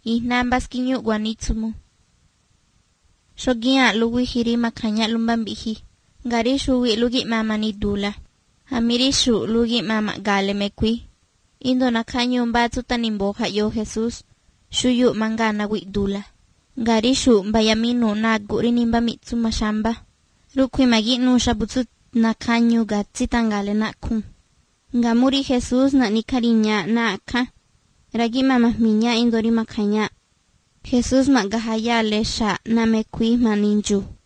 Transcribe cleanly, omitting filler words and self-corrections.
Ihnambas kinyu guanitsumu. Shogia luwi hiri makanya lumbambihi. Garishu wi lugi mama ni dula. Hamirishu lugi mama gale mekwi. Indo nakanyo mbatu tanimboja yo Jesus. Shuyu mangana wi dula. Garishu mbayaminu na gurinimba mitsu mashamba. Rukwi maginu shabutsu nakanyo gatsi tangale nakun. Ngamuri Jesus na nikarinya na aka. Ragi mama minya indori makanya. Jesus magahaya lesha na mekwi maninju.